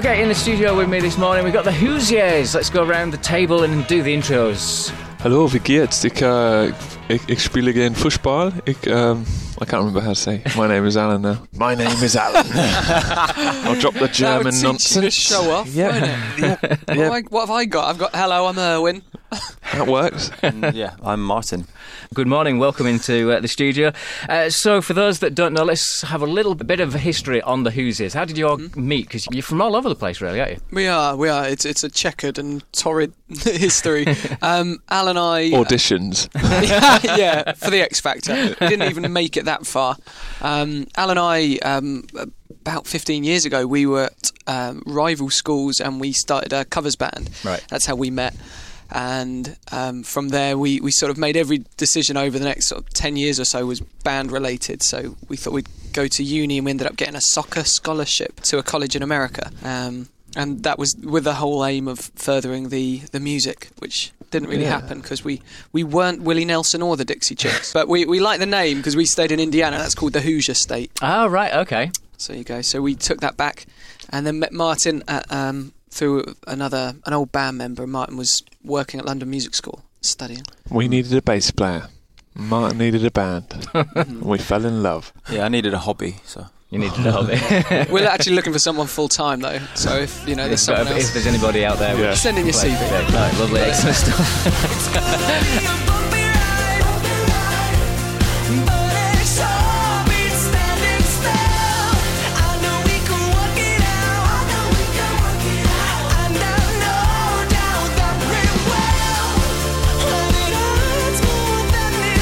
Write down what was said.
Okay, in the studio with me this morning, we've got the Hoosiers. Let's go around the table and do the intros. Hallo, wie geht's? Ik speel again football. I can't remember how to say. My name is Alan now. My name is Alan. I'll drop the German nonsense. To show off, Yeah. What have I got? I've got hello, I'm Erwin. That works. Yeah, I'm Martin. Good morning, welcome into the studio. So for those that don't know, let's have a little bit of a history on the Hoosiers. How did you all meet? Because you're from all over the place, really, aren't you? We are. It's a checkered and torrid history. Al and I... Auditions. yeah, for the X Factor. We didn't even make it that far. Al and I... about 15 years ago, we were at rival schools and we started a covers band. Right. That's how we met. And from there, we sort of made every decision over the next sort of 10 years or so was band related. So we thought we'd go to uni, and we ended up getting a soccer scholarship to a college in America. And that was with the whole aim of furthering the music, which didn't really happen because we weren't Willie Nelson or the Dixie Chicks. But we like the name because we stayed in Indiana. That's called the Hoosier State. Oh, right, okay. So you go. So we took that back and then met Martin at... through an old band member. Martin was working at London Music School, studying. We needed a bass player. Martin needed a band. We fell in love. Yeah, I needed a hobby, so... You need to know it. We're actually looking for someone full-time, though. So if, there's someone else... If there's anybody out there... Yeah. Send in your CV. No, lovely, excellent stuff.